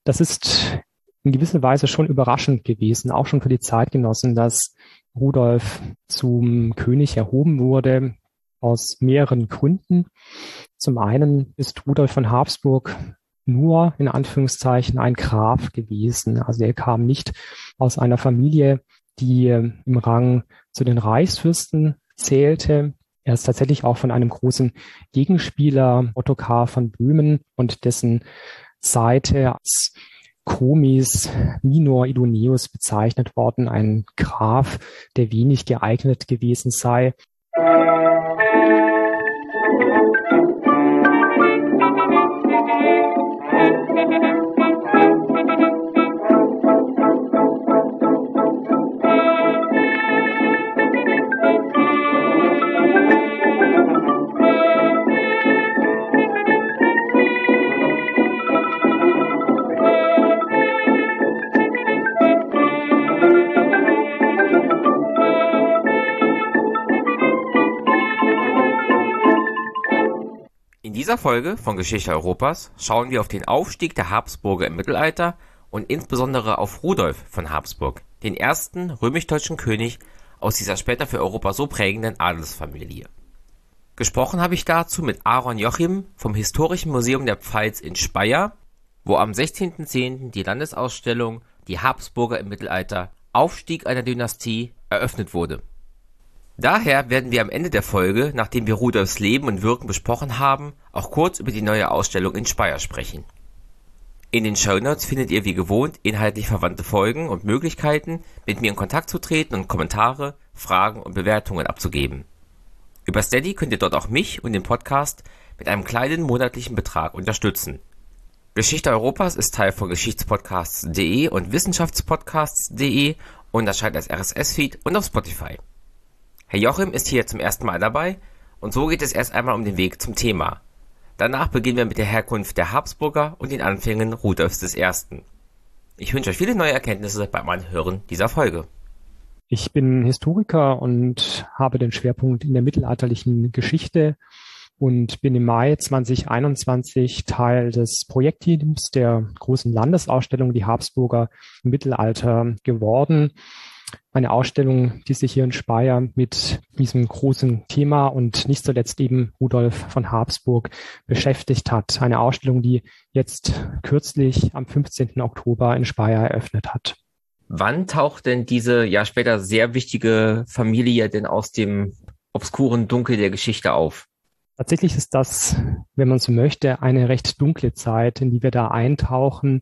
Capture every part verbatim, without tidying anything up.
Das ist in gewisser Weise schon überraschend gewesen, auch schon für die Zeitgenossen, dass Rudolf zum König erhoben wurde, aus mehreren Gründen. Zum einen ist Rudolf von Habsburg nur in Anführungszeichen ein Graf gewesen. Also er kam nicht aus einer Familie, die im Rang zu den Reichsfürsten zählte. Er ist tatsächlich auch von einem großen Gegenspieler, Ottokar von Böhmen, und dessen Seite als Comis minor idoneus bezeichnet worden, ein Graf, der wenig geeignet gewesen sei. In dieser Folge von Geschichte Europas schauen wir auf den Aufstieg der Habsburger im Mittelalter und insbesondere auf Rudolf von Habsburg, den ersten römisch-deutschen König aus dieser später für Europa so prägenden Adelsfamilie. Gesprochen habe ich dazu mit Aaron Jochim vom Historischen Museum der Pfalz in Speyer, wo am sechzehnten zehnten die Landesausstellung Die Habsburger im Mittelalter – Aufstieg einer Dynastie eröffnet wurde. Daher werden wir am Ende der Folge, nachdem wir Rudolfs Leben und Wirken besprochen haben, auch kurz über die neue Ausstellung in Speyer sprechen. In den Shownotes findet ihr wie gewohnt inhaltlich verwandte Folgen und Möglichkeiten, mit mir in Kontakt zu treten und Kommentare, Fragen und Bewertungen abzugeben. Über Steady könnt ihr dort auch mich und den Podcast mit einem kleinen monatlichen Betrag unterstützen. Geschichte Europas ist Teil von Geschichtspodcasts punkt de und Wissenschaftspodcasts punkt de und erscheint als R S S-Feed und auf Spotify. Herr Jochim ist hier zum ersten Mal dabei und so geht es erst einmal um den Weg zum Thema. Danach beginnen wir mit der Herkunft der Habsburger und den Anfängen Rudolfs des Ersten. Ich wünsche euch viele neue Erkenntnisse beim Anhören dieser Folge. Ich bin Historiker und habe den Schwerpunkt in der mittelalterlichen Geschichte und bin im Mai zwanzig einundzwanzig Teil des Projektteams der großen Landesausstellung Die Habsburger im Mittelalter geworden. Eine Ausstellung, die sich hier in Speyer mit diesem großen Thema und nicht zuletzt eben Rudolf von Habsburg beschäftigt hat. Eine Ausstellung, die jetzt kürzlich am fünfzehnten Oktober in Speyer eröffnet hat. Wann taucht denn diese ja später sehr wichtige Familie denn aus dem obskuren Dunkel der Geschichte auf? Tatsächlich ist das, wenn man so möchte, eine recht dunkle Zeit, in die wir da eintauchen.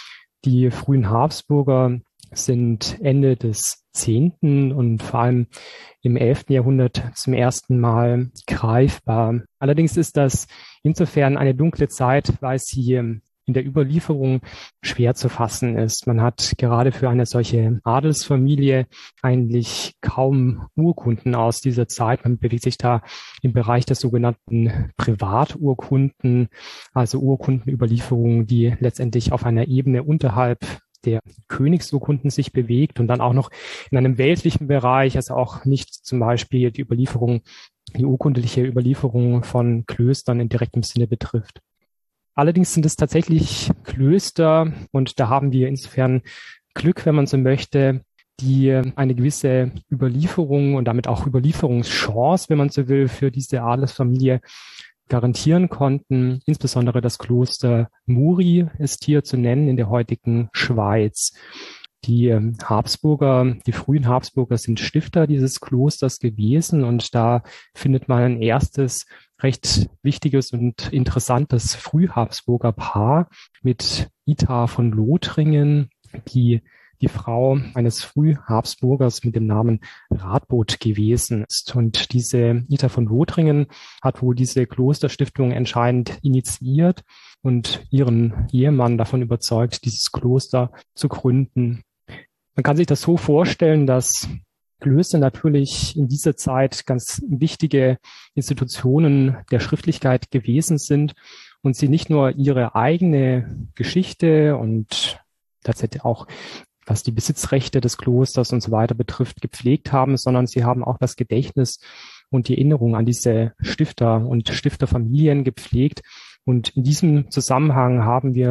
Die frühen Habsburger sind Ende des zehnten und vor allem im elften Jahrhundert zum ersten Mal greifbar. Allerdings ist das insofern eine dunkle Zeit, weil sie in der Überlieferung schwer zu fassen ist. Man hat gerade für eine solche Adelsfamilie eigentlich kaum Urkunden aus dieser Zeit. Man bewegt sich da im Bereich der sogenannten Privaturkunden, also Urkundenüberlieferungen, die letztendlich auf einer Ebene unterhalb der Königsurkunden sich bewegt und dann auch noch in einem weltlichen Bereich, also auch nicht zum Beispiel die Überlieferung, die urkundliche Überlieferung von Klöstern in direktem Sinne betrifft. Allerdings sind es tatsächlich Klöster und da haben wir insofern Glück, wenn man so möchte, die eine gewisse Überlieferung und damit auch Überlieferungschance, wenn man so will, für diese Adelsfamilie garantieren konnten. Insbesondere das Kloster Muri ist hier zu nennen in der heutigen Schweiz. Die Habsburger, die frühen Habsburger sind Stifter dieses Klosters gewesen und da findet man ein erstes recht wichtiges und interessantes Frühhabsburger Paar mit Ita von Lothringen, die die Frau eines Frühhabsburgers mit dem Namen Radbot gewesen ist. Und diese Ita von Lothringen hat wohl diese Klosterstiftung entscheidend initiiert und ihren Ehemann davon überzeugt, dieses Kloster zu gründen. Man kann sich das so vorstellen, dass Klöster natürlich in dieser Zeit ganz wichtige Institutionen der Schriftlichkeit gewesen sind und sie nicht nur ihre eigene Geschichte und tatsächlich auch was die Besitzrechte des Klosters und so weiter betrifft, gepflegt haben, sondern sie haben auch das Gedächtnis und die Erinnerung an diese Stifter und Stifterfamilien gepflegt. Und in diesem Zusammenhang haben wir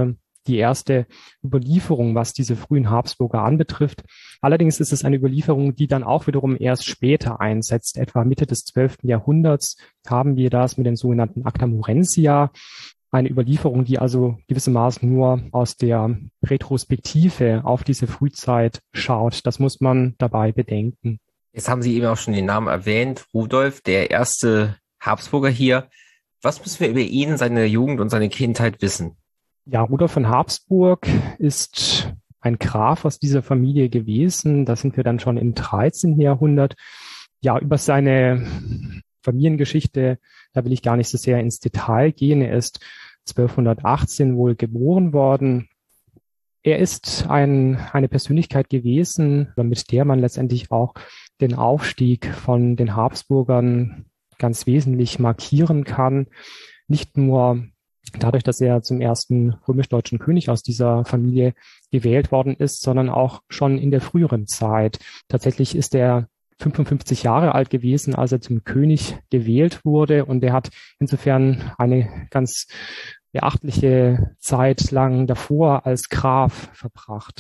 die erste Überlieferung, was diese frühen Habsburger anbetrifft. Allerdings ist es eine Überlieferung, die dann auch wiederum erst später einsetzt. Etwa Mitte des zwölften Jahrhunderts haben wir das mit den sogenannten Acta Morensia. Eine Überlieferung, die also gewissermaßen nur aus der Retrospektive auf diese Frühzeit schaut. Das muss man dabei bedenken. Jetzt haben Sie eben auch schon den Namen erwähnt, Rudolf, der erste Habsburger hier. Was müssen wir über ihn, seine Jugend und seine Kindheit wissen? Ja, Rudolf von Habsburg ist ein Graf aus dieser Familie gewesen. Da sind wir dann schon im dreizehnten Jahrhundert. Ja, über seine Familiengeschichte, da will ich gar nicht so sehr ins Detail gehen. Er ist zwölfhundertachtzehn wohl geboren worden. Er ist ein, eine Persönlichkeit gewesen, mit der man letztendlich auch den Aufstieg von den Habsburgern ganz wesentlich markieren kann. Nicht nur dadurch, dass er zum ersten römisch-deutschen König aus dieser Familie gewählt worden ist, sondern auch schon in der früheren Zeit. Tatsächlich ist er fünfundfünfzig Jahre alt gewesen, als er zum König gewählt wurde, und er hat insofern eine ganz beachtliche Zeit lang davor als Graf verbracht.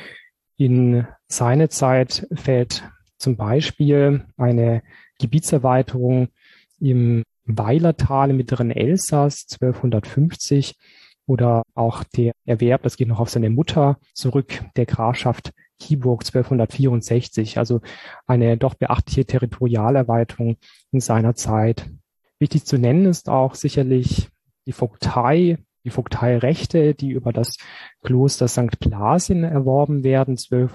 In seine Zeit fällt zum Beispiel eine Gebietserweiterung im Weilertal im mittleren Elsass zwölfhundertfünfzig oder auch der Erwerb, das geht noch auf seine Mutter zurück, der Grafschaft Kyburg zwölfhundertvierundsechzig, also eine doch beachtliche Territorialerweiterung in seiner Zeit. Wichtig zu nennen ist auch sicherlich die Vogtei, die Vogteirechte, die über das Kloster Sankt Blasien erworben werden,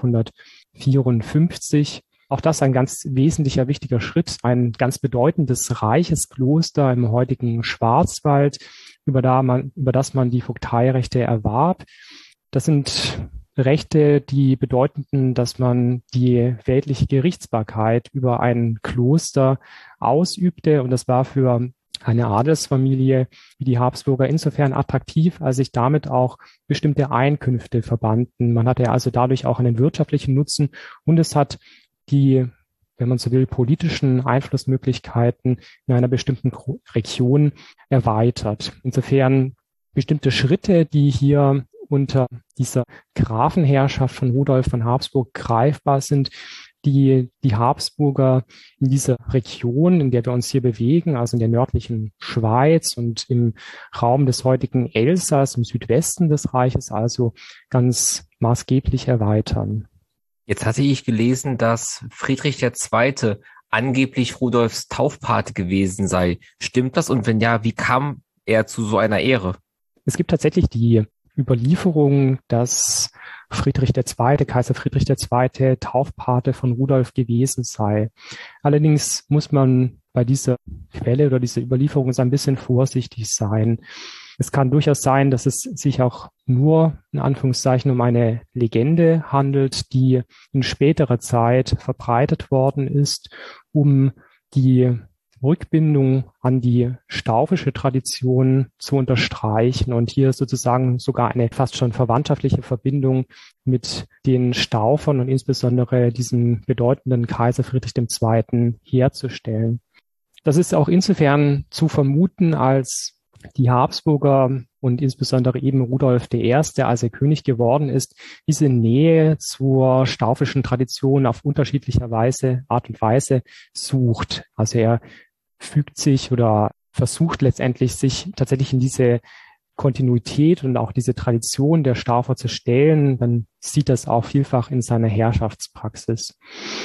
zwölfhundertvierundfünfzig. Auch das ein ganz wesentlicher, wichtiger Schritt, ein ganz bedeutendes, reiches Kloster im heutigen Schwarzwald, über, da man, über das man die Vogteirechte erwarb. Das sind Rechte, die bedeuteten, dass man die weltliche Gerichtsbarkeit über ein Kloster ausübte, und das war für eine Adelsfamilie wie die Habsburger insofern attraktiv, als sich damit auch bestimmte Einkünfte verbanden. Man hatte also dadurch auch einen wirtschaftlichen Nutzen, und es hat die, wenn man so will, politischen Einflussmöglichkeiten in einer bestimmten Region erweitert. Insofern bestimmte Schritte, die hier unter dieser Grafenherrschaft von Rudolf von Habsburg greifbar sind, die die Habsburger in dieser Region, in der wir uns hier bewegen, also in der nördlichen Schweiz und im Raum des heutigen Elsass, im Südwesten des Reiches, also ganz maßgeblich erweitern. Jetzt hatte ich gelesen, dass Friedrich der Zweite angeblich Rudolfs Taufpate gewesen sei. Stimmt das? Und wenn ja, wie kam er zu so einer Ehre? Es gibt tatsächlich die Überlieferung, dass Friedrich der Zweite, Kaiser Friedrich der Zweite, Taufpate von Rudolf gewesen sei. Allerdings muss man bei dieser Quelle oder dieser Überlieferung so ein bisschen vorsichtig sein. Es kann durchaus sein, dass es sich auch nur in Anführungszeichen um eine Legende handelt, die in späterer Zeit verbreitet worden ist, um die Rückbindung an die staufische Tradition zu unterstreichen und hier sozusagen sogar eine fast schon verwandtschaftliche Verbindung mit den Staufern und insbesondere diesem bedeutenden Kaiser Friedrich der Zweite herzustellen. Das ist auch insofern zu vermuten, als die Habsburger und insbesondere eben Rudolf der Erste, als er König geworden ist, diese Nähe zur staufischen Tradition auf unterschiedlicher Weise, Art und Weise sucht. Also er fügt sich oder versucht letztendlich, sich tatsächlich in diese Kontinuität und auch diese Tradition der Staufer zu stellen. Dann sieht das auch vielfach in seiner Herrschaftspraxis.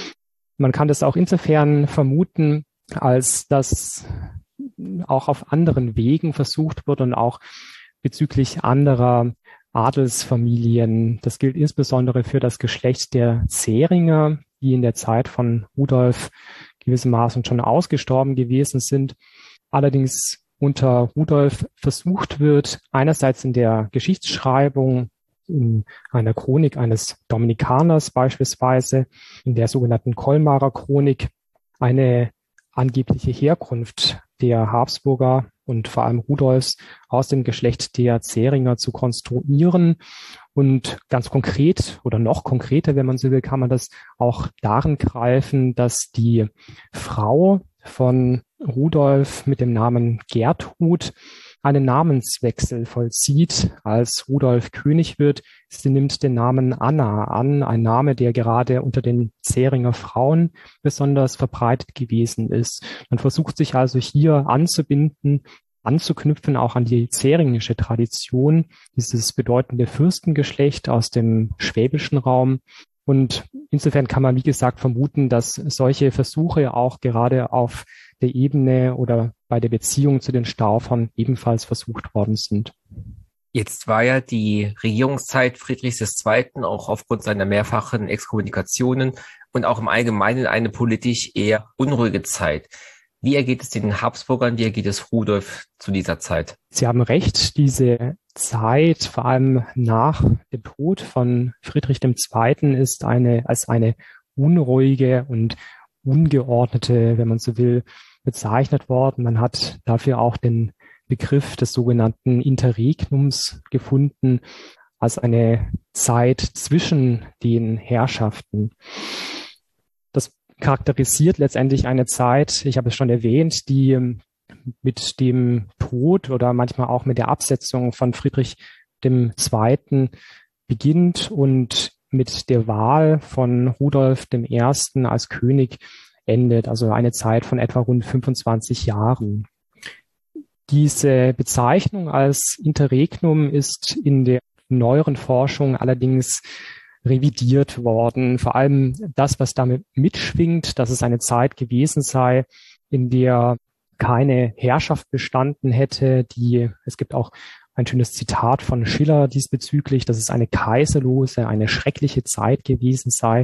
Man kann das auch insofern vermuten, als dass auch auf anderen Wegen versucht wird und auch bezüglich anderer Adelsfamilien. Das gilt insbesondere für das Geschlecht der Zähringer, die in der Zeit von Rudolf gewissermaßen schon ausgestorben gewesen sind. Allerdings unter Rudolf versucht wird, einerseits in der Geschichtsschreibung, in einer Chronik eines Dominikaners beispielsweise, in der sogenannten Kolmarer Chronik, eine angebliche Herkunft der Habsburger und vor allem Rudolfs aus dem Geschlecht der Zähringer zu konstruieren. Und ganz konkret oder noch konkreter, wenn man so will, kann man das auch darin greifen, dass die Frau von Rudolf mit dem Namen Gertrud einen Namenswechsel vollzieht, als Rudolf König wird. Sie nimmt den Namen Anna an, ein Name, der gerade unter den Zähringer Frauen besonders verbreitet gewesen ist. Man versucht sich also hier anzubinden, anzuknüpfen auch an die zähringische Tradition, dieses bedeutende Fürstengeschlecht aus dem schwäbischen Raum. Und insofern kann man, wie gesagt, vermuten, dass solche Versuche auch gerade auf der Ebene oder bei der Beziehung zu den Staufern ebenfalls versucht worden sind. Jetzt war ja die Regierungszeit Friedrichs des Zweiten auch aufgrund seiner mehrfachen Exkommunikationen und auch im Allgemeinen eine politisch eher unruhige Zeit. Wie ergeht es den Habsburgern, wie ergeht es Rudolf zu dieser Zeit? Sie haben recht, diese Zeit, vor allem nach dem Tod von Friedrich dem Zweiten, ist eine als eine unruhige und ungeordnete, wenn man so will, bezeichnet worden. Man hat dafür auch den Begriff des sogenannten Interregnums gefunden, als eine Zeit zwischen den Herrschaften. Das charakterisiert letztendlich eine Zeit, ich habe es schon erwähnt, die mit dem Tod oder manchmal auch mit der Absetzung von Friedrich dem Zweiten beginnt und mit der Wahl von Rudolf dem Ersten als König endet, also eine Zeit von etwa rund fünfundzwanzig Jahren. Diese Bezeichnung als Interregnum ist in der neueren Forschung allerdings revidiert worden. Vor allem das, was damit mitschwingt, dass es eine Zeit gewesen sei, in der keine Herrschaft bestanden hätte. Die, es gibt auch ein schönes Zitat von Schiller diesbezüglich, dass es eine kaiserlose, eine schreckliche Zeit gewesen sei.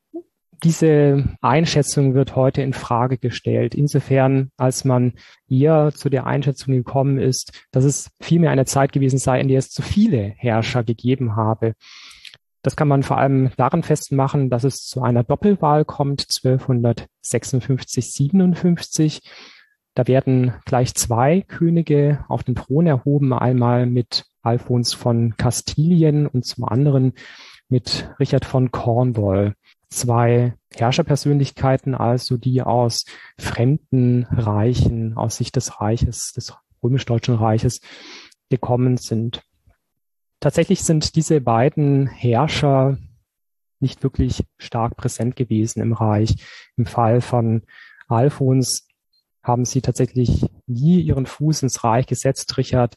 Diese Einschätzung wird heute in Frage gestellt, insofern, als man eher zu der Einschätzung gekommen ist, dass es vielmehr eine Zeit gewesen sei, in der es zu viele Herrscher gegeben habe. Das kann man vor allem daran festmachen, dass es zu einer Doppelwahl kommt, zwölfhundertsechsundfünfzig siebenundfünfzig. Da werden gleich zwei Könige auf den Thron erhoben, einmal mit Alfons von Kastilien und zum anderen mit Richard von Cornwall. Zwei Herrscherpersönlichkeiten also, die aus fremden Reichen, aus Sicht des Reiches, des römisch-deutschen Reiches gekommen sind. Tatsächlich sind diese beiden Herrscher nicht wirklich stark präsent gewesen im Reich. Im Fall von Alfons haben sie tatsächlich nie ihren Fuß ins Reich gesetzt. Richard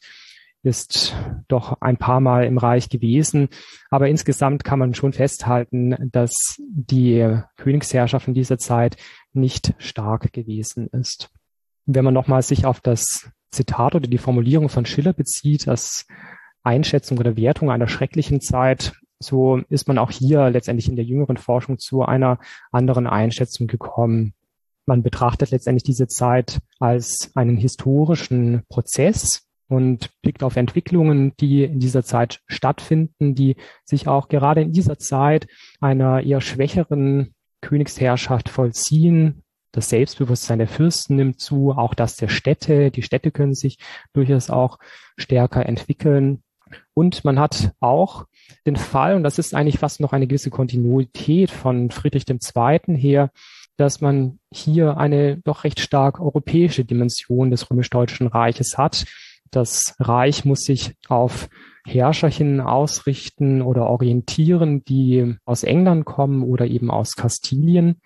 ist doch ein paar Mal im Reich gewesen. Aber insgesamt kann man schon festhalten, dass die Königsherrschaft in dieser Zeit nicht stark gewesen ist. Wenn man nochmal sich auf das Zitat oder die Formulierung von Schiller bezieht, als Einschätzung oder Wertung einer schrecklichen Zeit, so ist man auch hier letztendlich in der jüngeren Forschung zu einer anderen Einschätzung gekommen. Man betrachtet letztendlich diese Zeit als einen historischen Prozess und blickt auf Entwicklungen, die in dieser Zeit stattfinden, die sich auch gerade in dieser Zeit einer eher schwächeren Königsherrschaft vollziehen. Das Selbstbewusstsein der Fürsten nimmt zu, auch das der Städte. Die Städte können sich durchaus auch stärker entwickeln. Und man hat auch den Fall, und das ist eigentlich fast noch eine gewisse Kontinuität von Friedrich dem Zweiten her, dass man hier eine doch recht stark europäische Dimension des römisch-deutschen Reiches hat. Das Reich muss sich auf Herrscher hin ausrichten oder orientieren, die aus England kommen oder eben aus Kastilien.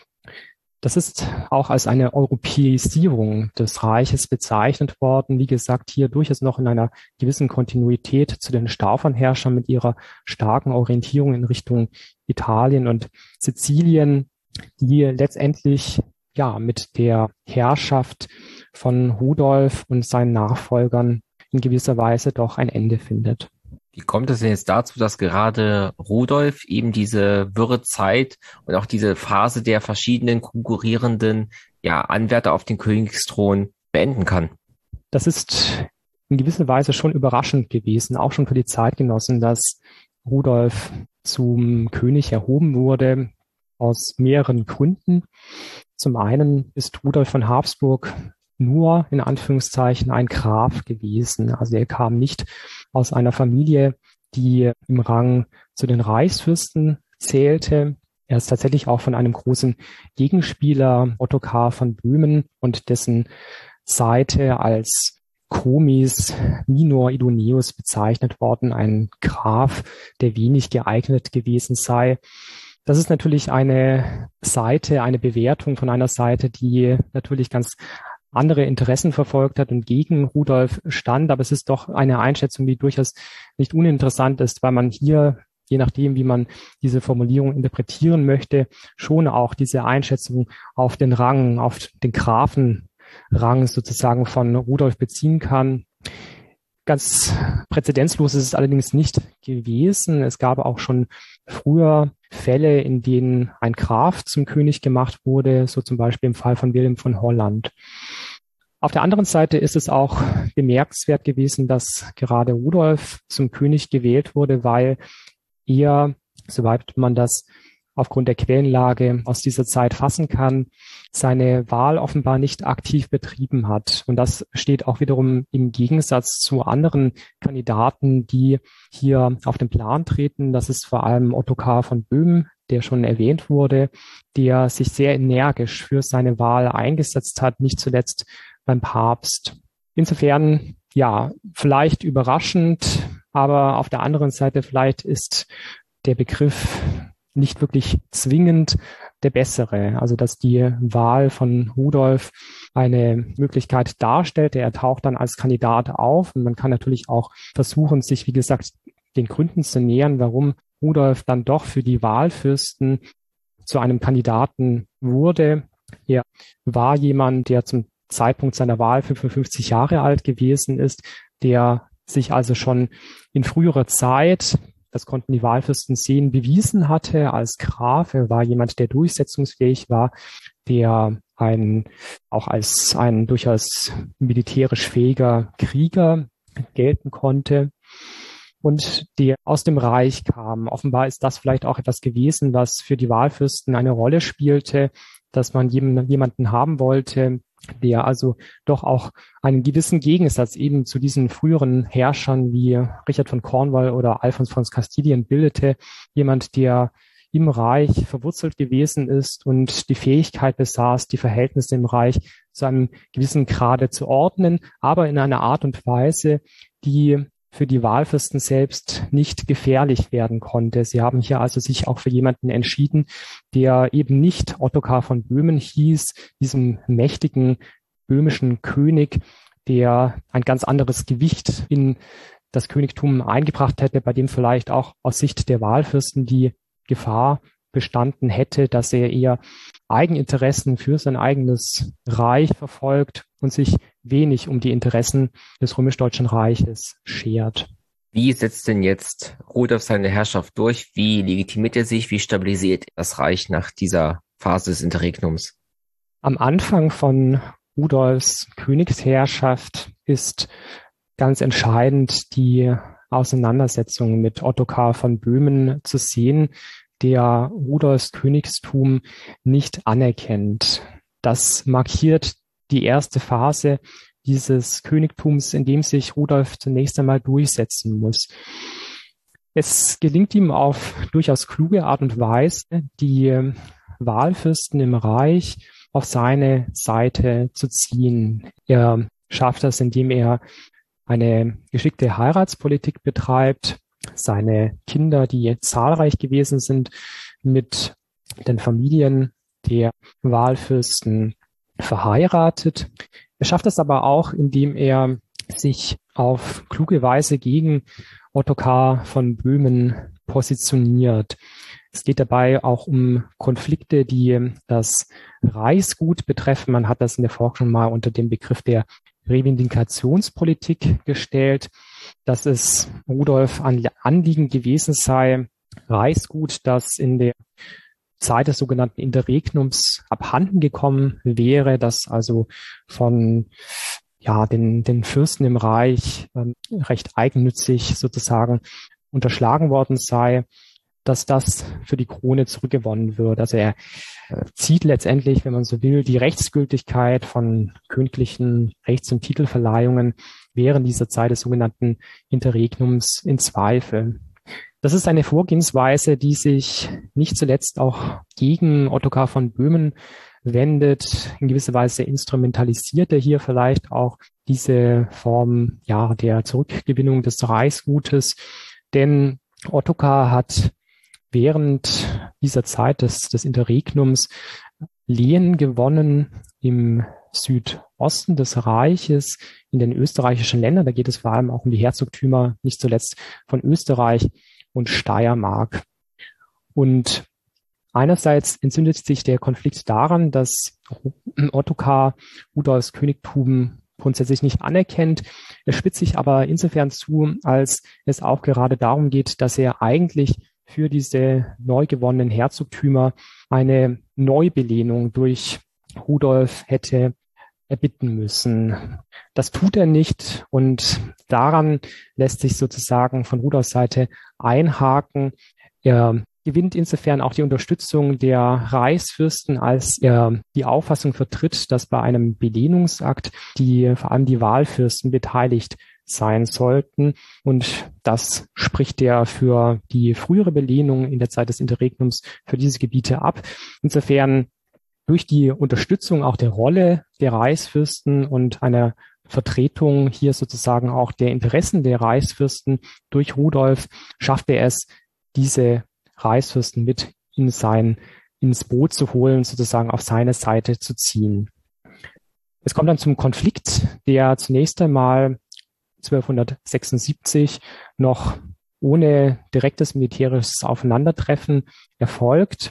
Das ist auch als eine Europäisierung des Reiches bezeichnet worden. Wie gesagt, hier durchaus noch in einer gewissen Kontinuität zu den Staufernherrschern mit ihrer starken Orientierung in Richtung Italien und Sizilien, die letztendlich ja mit der Herrschaft von Rudolf und seinen Nachfolgern in gewisser Weise doch ein Ende findet. Wie kommt es denn jetzt dazu, dass gerade Rudolf eben diese wirre Zeit und auch diese Phase der verschiedenen konkurrierenden ja, Anwärter auf den Königsthron beenden kann? Das ist in gewisser Weise schon überraschend gewesen, auch schon für die Zeitgenossen, dass Rudolf zum König erhoben wurde, aus mehreren Gründen. Zum einen ist Rudolf von Habsburg nur in Anführungszeichen ein Graf gewesen. Also er kam nicht aus einer Familie, die im Rang zu den Reichsfürsten zählte. Er ist tatsächlich auch von einem großen Gegenspieler, Ottokar von Böhmen, und dessen Seite als Comis minor idoneus bezeichnet worden, ein Graf, der wenig geeignet gewesen sei. Das ist natürlich eine Seite, eine Bewertung von einer Seite, die natürlich ganz andere Interessen verfolgt hat und gegen Rudolf stand. Aber es ist doch eine Einschätzung, die durchaus nicht uninteressant ist, weil man hier, je nachdem, wie man diese Formulierung interpretieren möchte, schon auch diese Einschätzung auf den Rang, auf den Grafenrang sozusagen von Rudolf beziehen kann. Ganz präzedenzlos ist es allerdings nicht gewesen. Es gab auch schon früher Fälle, in denen ein Graf zum König gemacht wurde, so zum Beispiel im Fall von Wilhelm von Holland. Auf der anderen Seite ist es auch bemerkenswert gewesen, dass gerade Rudolf zum König gewählt wurde, weil er, soweit man das aufgrund der Quellenlage aus dieser Zeit fassen kann, seine Wahl offenbar nicht aktiv betrieben hat. Und das steht auch wiederum im Gegensatz zu anderen Kandidaten, die hier auf den Plan treten. Das ist vor allem Ottokar von Böhmen, der schon erwähnt wurde, der sich sehr energisch für seine Wahl eingesetzt hat, nicht zuletzt beim Papst. Insofern, ja, vielleicht überraschend, aber auf der anderen Seite vielleicht ist der Begriff nicht wirklich zwingend der bessere. Also dass die Wahl von Rudolf eine Möglichkeit darstellte. Er taucht dann als Kandidat auf und man kann natürlich auch versuchen, sich, wie gesagt, den Gründen zu nähern, warum Rudolf dann doch für die Wahlfürsten zu einem Kandidaten wurde. Er war jemand, der zum Zeitpunkt seiner Wahl fünfundfünfzig Jahre alt gewesen ist, der sich also schon in früherer Zeit, das konnten die Wahlfürsten sehen, bewiesen hatte als Graf. Er war jemand, der durchsetzungsfähig war, der ein, auch als ein durchaus militärisch fähiger Krieger gelten konnte und der aus dem Reich kam. Offenbar ist das vielleicht auch etwas gewesen, was für die Wahlfürsten eine Rolle spielte, dass man jemanden haben wollte, der also doch auch einen gewissen Gegensatz eben zu diesen früheren Herrschern wie Richard von Cornwall oder Alfons von Kastilien bildete. Jemand, der im Reich verwurzelt gewesen ist und die Fähigkeit besaß, die Verhältnisse im Reich zu einem gewissen Grade zu ordnen, aber in einer Art und Weise, die für die Wahlfürsten selbst nicht gefährlich werden konnte. Sie haben hier also sich auch für jemanden entschieden, der eben nicht Ottokar von Böhmen hieß, diesem mächtigen böhmischen König, der ein ganz anderes Gewicht in das Königtum eingebracht hätte, bei dem vielleicht auch aus Sicht der Wahlfürsten die Gefahr bestanden hätte, dass er eher Eigeninteressen für sein eigenes Reich verfolgt und sich wenig um die Interessen des römisch-deutschen Reiches schert. Wie setzt denn jetzt Rudolf seine Herrschaft durch? Wie legitimiert er sich? Wie stabilisiert das Reich nach dieser Phase des Interregnums? Am Anfang von Rudolfs Königsherrschaft ist ganz entscheidend die Auseinandersetzung mit Ottokar von Böhmen zu sehen, der Rudolfs Königstum nicht anerkennt. Das markiert die erste Phase dieses Königtums, in dem sich Rudolf zunächst einmal durchsetzen muss. Es gelingt ihm auf durchaus kluge Art und Weise, die Wahlfürsten im Reich auf seine Seite zu ziehen. Er schafft das, indem er eine geschickte Heiratspolitik betreibt, seine Kinder, die zahlreich gewesen sind, mit den Familien der Wahlfürsten verheiratet. Er schafft es aber auch, indem er sich auf kluge Weise gegen Ottokar von Böhmen positioniert. Es geht dabei auch um Konflikte, die das Reichsgut betreffen. Man hat das in der Forschung mal unter dem Begriff der Revindikationspolitik gestellt, dass es Rudolf ein Anliegen gewesen sei, Reichsgut, das in der Zeit des sogenannten Interregnums abhanden gekommen wäre, das also von ja den den Fürsten im Reich ähm, recht eigennützig sozusagen unterschlagen worden sei, dass das für die Krone zurückgewonnen wird. Also er äh, zieht letztendlich, wenn man so will, die Rechtsgültigkeit von königlichen Rechts- und Titelverleihungen während dieser Zeit des sogenannten Interregnums in Zweifel. Das ist eine Vorgehensweise, die sich nicht zuletzt auch gegen Ottokar von Böhmen wendet. In gewisser Weise instrumentalisiert er hier vielleicht auch diese Form, ja, der Zurückgewinnung des Reichsgutes. Denn Ottokar hat während dieser Zeit des, des Interregnums Lehen gewonnen im Südosten des Reiches, in den österreichischen Ländern. Da geht es vor allem auch um die Herzogtümer, nicht zuletzt von Österreich und Steiermark. Und einerseits entzündet sich der Konflikt daran, dass Ottokar Rudolfs Königtum grundsätzlich nicht anerkennt. Er spitzt sich aber insofern zu, als es auch gerade darum geht, dass er eigentlich für diese neu gewonnenen Herzogtümer eine Neubelehnung durch Rudolf hätte erbitten müssen. Das tut er nicht und daran lässt sich sozusagen von Rudolfs Seite einhaken. Er gewinnt insofern auch die Unterstützung der Reichsfürsten, als er die Auffassung vertritt, dass bei einem Belehnungsakt die vor allem die Wahlfürsten beteiligt sein sollten. Und das spricht er für die frühere Belehnung in der Zeit des Interregnums für diese Gebiete ab. Insofern durch die Unterstützung auch der Rolle der Reichsfürsten und einer Vertretung hier sozusagen auch der Interessen der Reichsfürsten durch Rudolf schafft er es, diese Reichsfürsten mit in sein, ins Boot zu holen, sozusagen auf seine Seite zu ziehen. Es kommt dann zum Konflikt, der zunächst einmal zwölfhundertsechsundsiebzig noch ohne direktes militärisches Aufeinandertreffen erfolgt.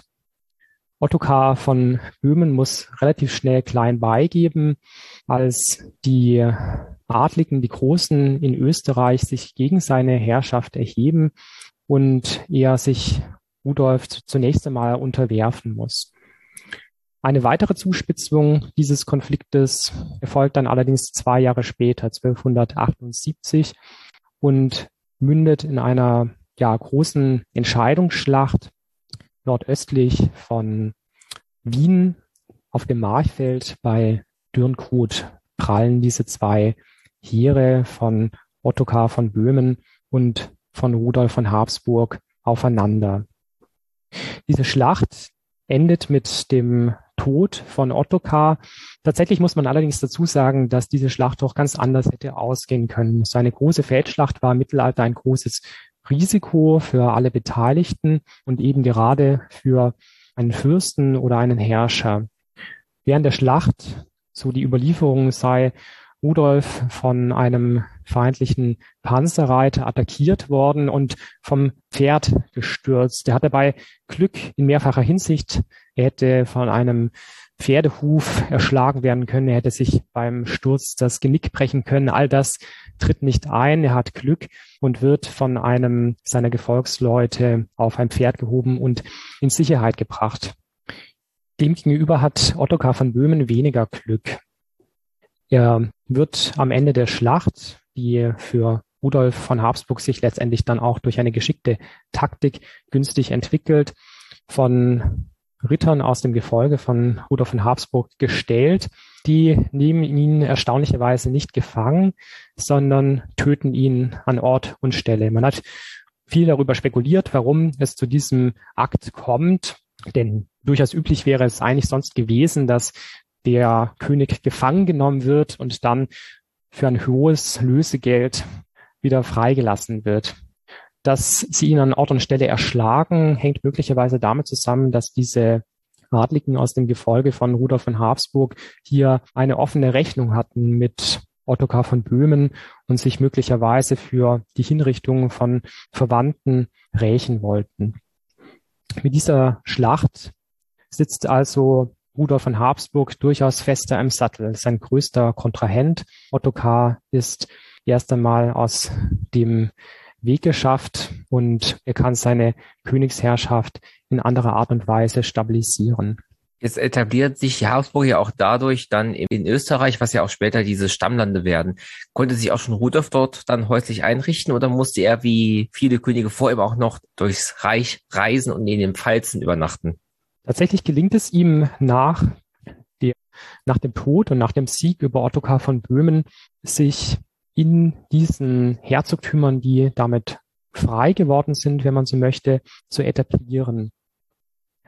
Ottokar von Böhmen muss relativ schnell klein beigeben, als die Adligen, die Großen in Österreich sich gegen seine Herrschaft erheben und er sich Rudolf zunächst einmal unterwerfen muss. Eine weitere Zuspitzung dieses Konfliktes erfolgt dann allerdings zwei Jahre später, zwölfhundertachtundsiebzig, und mündet in einer ja, großen Entscheidungsschlacht nordöstlich von Wien auf dem Marchfeld bei Dürnkot. Prallen diese zwei Heere von Ottokar von Böhmen und von Rudolf von Habsburg aufeinander. Diese Schlacht endet mit dem Tod von Ottokar. Tatsächlich muss man allerdings dazu sagen, dass diese Schlacht doch ganz anders hätte ausgehen können. So eine große Feldschlacht war im Mittelalter ein großes Risiko für alle Beteiligten und eben gerade für einen Fürsten oder einen Herrscher. Während der Schlacht, so die Überlieferung, sei Rudolf von einem feindlichen Panzerreiter attackiert worden und vom Pferd gestürzt. Er hat dabei Glück in mehrfacher Hinsicht. Er hätte von einem Pferdehuf erschlagen werden können. Er hätte sich beim Sturz das Genick brechen können. All das tritt nicht ein. Er hat Glück und wird von einem seiner Gefolgsleute auf ein Pferd gehoben und in Sicherheit gebracht. Demgegenüber hat Ottokar von Böhmen weniger Glück. Er wird am Ende der Schlacht, die für Rudolf von Habsburg sich letztendlich dann auch durch eine geschickte Taktik günstig entwickelt, von Rittern aus dem Gefolge von Rudolf von Habsburg gestellt. Die nehmen ihn erstaunlicherweise nicht gefangen, sondern töten ihn an Ort und Stelle. Man hat viel darüber spekuliert, warum es zu diesem Akt kommt, denn durchaus üblich wäre es eigentlich sonst gewesen, dass der König gefangen genommen wird und dann für ein hohes Lösegeld wieder freigelassen wird. Dass sie ihn an Ort und Stelle erschlagen, hängt möglicherweise damit zusammen, dass diese Adligen aus dem Gefolge von Rudolf von Habsburg hier eine offene Rechnung hatten mit Ottokar von Böhmen und sich möglicherweise für die Hinrichtung von Verwandten rächen wollten. Mit dieser Schlacht sitzt also Rudolf von Habsburg durchaus fester im Sattel. Sein größter Kontrahent Ottokar ist erst einmal aus dem Weg geschafft und er kann seine Königsherrschaft in anderer Art und Weise stabilisieren. Jetzt etabliert sich die Habsburg ja auch dadurch dann in Österreich, was ja auch später diese Stammlande werden. Konnte sich auch schon Rudolf dort dann häuslich einrichten oder musste er wie viele Könige vor ihm auch noch durchs Reich reisen und in den Pfalzen übernachten? Tatsächlich gelingt es ihm nach, der, nach dem Tod und nach dem Sieg über Ottokar von Böhmen, sich in diesen Herzogtümern, die damit frei geworden sind, wenn man so möchte, zu etablieren.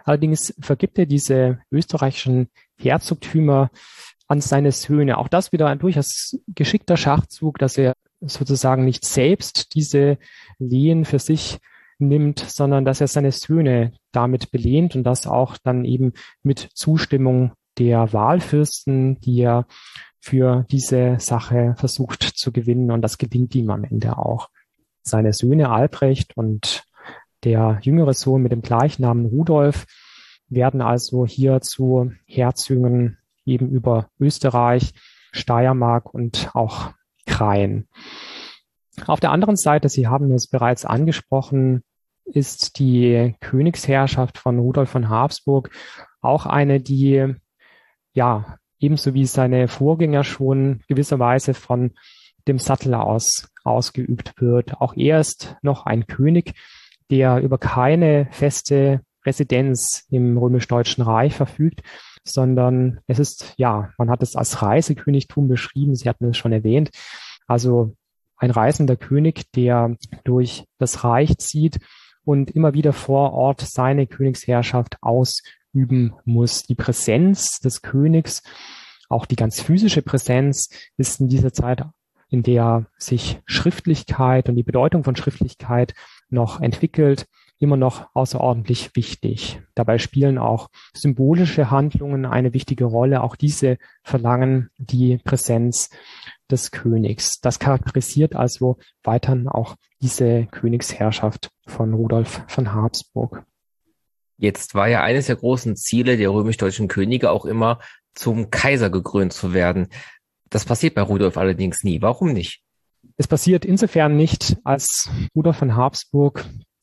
Allerdings vergibt er diese österreichischen Herzogtümer an seine Söhne. Auch das wieder ein durchaus geschickter Schachzug, dass er sozusagen nicht selbst diese Lehen für sich nimmt, sondern dass er seine Söhne damit belehnt und das auch dann eben mit Zustimmung der Wahlfürsten, die er für diese Sache versucht zu gewinnen. Und das gelingt ihm am Ende auch. Seine Söhne Albrecht und der jüngere Sohn mit dem Gleichnamen Rudolf werden also hier zu Herzögen eben über Österreich, Steiermark und auch Krain. Auf der anderen Seite, Sie haben es bereits angesprochen, ist die Königsherrschaft von Rudolf von Habsburg auch eine, die ja ebenso wie seine Vorgänger schon gewisserweise von dem Sattel aus ausgeübt wird. Auch er ist noch ein König, der über keine feste Residenz im römisch-deutschen Reich verfügt, sondern es ist, ja, man hat es als Reisekönigtum beschrieben, Sie hatten es schon erwähnt, also ein reisender König, der durch das Reich zieht und immer wieder vor Ort seine Königsherrschaft ausüben muss. Die Präsenz des Königs, auch die ganz physische Präsenz, ist in dieser Zeit, in der sich Schriftlichkeit und die Bedeutung von Schriftlichkeit noch entwickelt, immer noch außerordentlich wichtig. Dabei spielen auch symbolische Handlungen eine wichtige Rolle. Auch diese verlangen die Präsenz des Königs. Das charakterisiert also weiterhin auch diese Königsherrschaft von Rudolf von Habsburg. Jetzt war ja eines der großen Ziele der römisch-deutschen Könige auch immer, zum Kaiser gekrönt zu werden. Das passiert bei Rudolf allerdings nie. Warum nicht? Es passiert insofern nicht, als Rudolf von Habsburg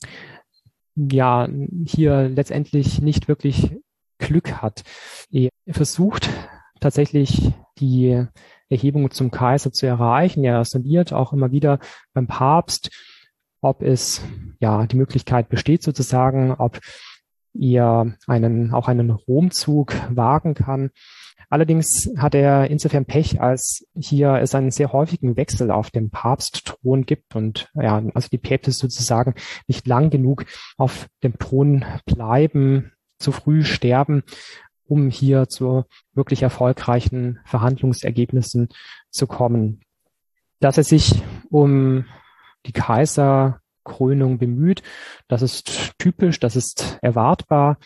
ja hier letztendlich nicht wirklich Glück hat. Er versucht tatsächlich die Erhebung zum Kaiser zu erreichen. Er sondiert auch immer wieder beim Papst, ob es ja die Möglichkeit besteht sozusagen, ob er einen auch einen Romzug wagen kann. Allerdings hat er insofern Pech, als hier es einen sehr häufigen Wechsel auf dem Papstthron gibt und ja, also die Päpste sozusagen nicht lang genug auf dem Thron bleiben, zu früh sterben, um hier zu wirklich erfolgreichen Verhandlungsergebnissen zu kommen. Dass er sich um die Kaiserkrönung bemüht, das ist typisch, das ist erwartbar.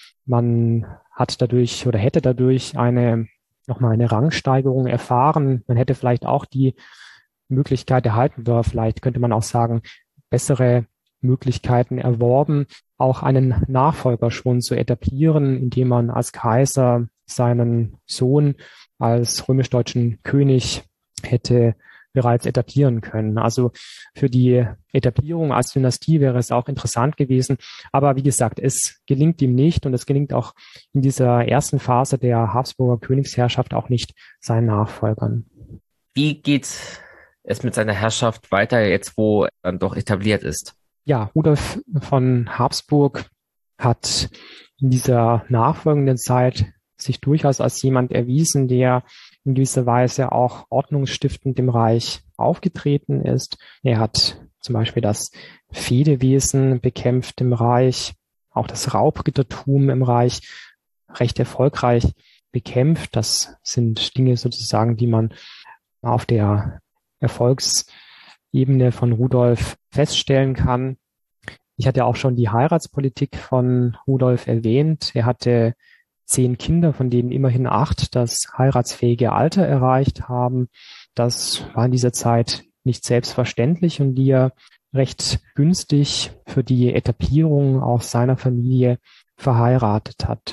Man hat dadurch oder hätte dadurch eine nochmal eine Rangsteigerung erfahren. Man hätte vielleicht auch die Möglichkeit erhalten, oder vielleicht könnte man auch sagen, bessere Möglichkeiten erworben, auch einen Nachfolger schon zu etablieren, indem man als Kaiser seinen Sohn als römisch-deutschen König hätte bereits etablieren können. Also für die Etablierung als Dynastie wäre es auch interessant gewesen. Aber wie gesagt, es gelingt ihm nicht und es gelingt auch in dieser ersten Phase der Habsburger Königsherrschaft auch nicht seinen Nachfolgern. Wie geht es mit seiner Herrschaft weiter, jetzt wo er dann doch etabliert ist? Ja, Rudolf von Habsburg hat in dieser nachfolgenden Zeit sich durchaus als jemand erwiesen, der in gewisser Weise auch ordnungsstiftend im Reich aufgetreten ist. Er hat zum Beispiel das Fehdewesen bekämpft im Reich, auch das Raubrittertum im Reich recht erfolgreich bekämpft. Das sind Dinge sozusagen, die man auf der Erfolgsebene von Rudolf feststellen kann. Ich hatte auch schon die Heiratspolitik von Rudolf erwähnt. Er hatte zehn Kinder, von denen immerhin acht das heiratsfähige Alter erreicht haben. Das war in dieser Zeit nicht selbstverständlich und die er recht günstig für die Etablierung auch seiner Familie verheiratet hat.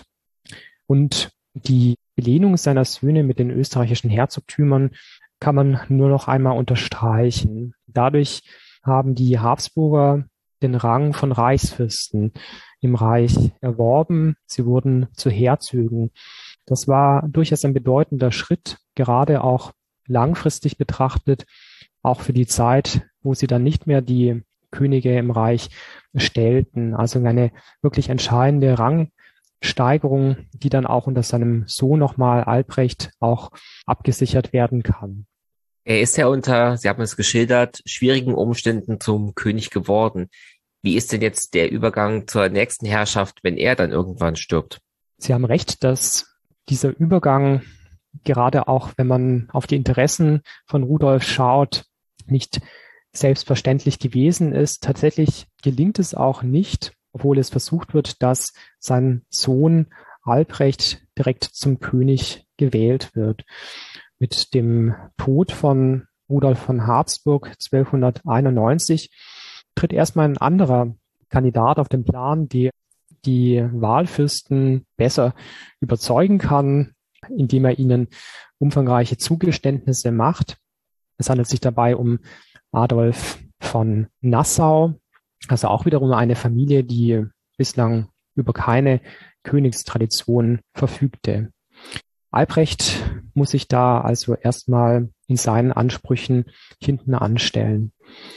Und die Belehnung seiner Söhne mit den österreichischen Herzogtümern kann man nur noch einmal unterstreichen. Dadurch haben die Habsburger den Rang von Reichsfürsten im Reich erworben. Sie wurden zu Herzögen. Das war durchaus ein bedeutender Schritt, gerade auch langfristig betrachtet, auch für die Zeit, wo sie dann nicht mehr die Könige im Reich stellten. Also eine wirklich entscheidende Rangsteigerung, die dann auch unter seinem Sohn nochmal Albrecht auch abgesichert werden kann. Er ist ja unter, Sie haben es geschildert, schwierigen Umständen zum König geworden. Wie ist denn jetzt der Übergang zur nächsten Herrschaft, wenn er dann irgendwann stirbt? Sie haben recht, dass dieser Übergang, gerade auch wenn man auf die Interessen von Rudolf schaut, nicht selbstverständlich gewesen ist. Tatsächlich gelingt es auch nicht, obwohl es versucht wird, dass sein Sohn Albrecht direkt zum König gewählt wird. Mit dem Tod von Rudolf von Habsburg zwölfhunderteinundneunzig tritt erstmal ein anderer Kandidat auf den Plan, der die Wahlfürsten besser überzeugen kann, indem er ihnen umfangreiche Zugeständnisse macht. Es handelt sich dabei um Adolf von Nassau, also auch wiederum eine Familie, die bislang über keine Königstradition verfügte. Albrecht muss sich da also erstmal in seinen Ansprüchen hinten anstellen.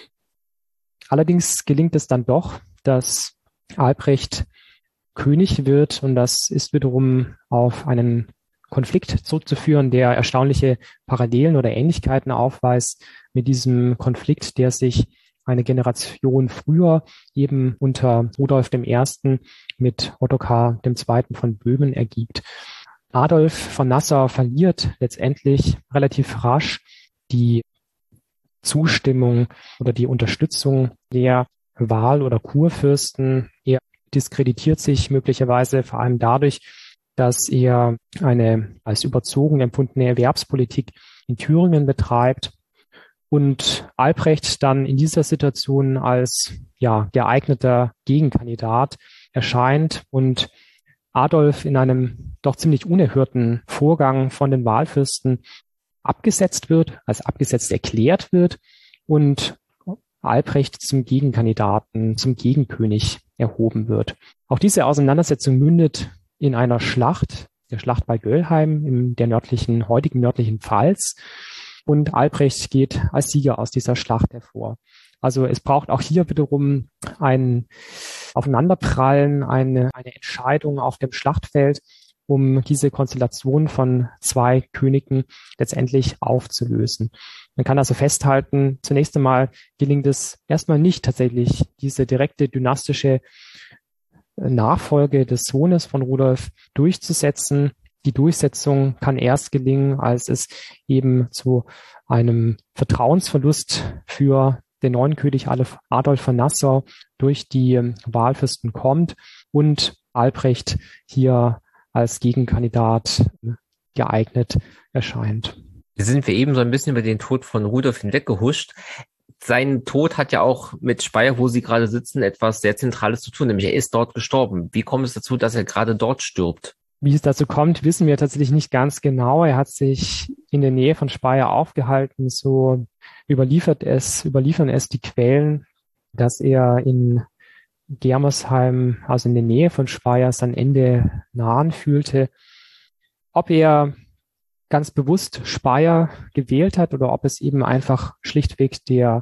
Allerdings gelingt es dann doch, dass Albrecht König wird, und das ist wiederum auf einen Konflikt zurückzuführen, der erstaunliche Parallelen oder Ähnlichkeiten aufweist mit diesem Konflikt, der sich eine Generation früher eben unter Rudolf der Erste mit Ottokar der Zweite von Böhmen ergibt. Adolf von Nassau verliert letztendlich relativ rasch die Zustimmung oder die Unterstützung der Wahl- oder Kurfürsten. Er diskreditiert sich möglicherweise vor allem dadurch, dass er eine als überzogen empfundene Erwerbspolitik in Thüringen betreibt und Albrecht dann in dieser Situation als ja geeigneter Gegenkandidat erscheint und Adolf in einem doch ziemlich unerhörten Vorgang von den Wahlfürsten abgesetzt wird, als abgesetzt erklärt wird und Albrecht zum Gegenkandidaten, zum Gegenkönig erhoben wird. Auch diese Auseinandersetzung mündet in einer Schlacht, der Schlacht bei Göllheim, in der nördlichen, heutigen nördlichen Pfalz. Und Albrecht geht als Sieger aus dieser Schlacht hervor. Also es braucht auch hier wiederum ein Aufeinanderprallen, eine, eine Entscheidung auf dem Schlachtfeld, um diese Konstellation von zwei Königen letztendlich aufzulösen. Man kann also festhalten, zunächst einmal gelingt es erstmal nicht tatsächlich, diese direkte dynastische Nachfolge des Sohnes von Rudolf durchzusetzen. Die Durchsetzung kann erst gelingen, als es eben zu einem Vertrauensverlust für den neuen König Adolf von Nassau durch die Wahlfürsten kommt und Albrecht hier als Gegenkandidat geeignet erscheint. Hier sind wir eben so ein bisschen über den Tod von Rudolf hinweggehuscht. Sein Tod hat ja auch mit Speyer, wo Sie gerade sitzen, etwas sehr Zentrales zu tun, nämlich er ist dort gestorben. Wie kommt es dazu, dass er gerade dort stirbt? Wie es dazu kommt, wissen wir tatsächlich nicht ganz genau. Er hat sich in der Nähe von Speyer aufgehalten. So überliefert es, überliefern es die Quellen, dass er in Germersheim, also in der Nähe von Speyer, sein Ende nahen fühlte. Ob er ganz bewusst Speyer gewählt hat oder ob es eben einfach schlichtweg der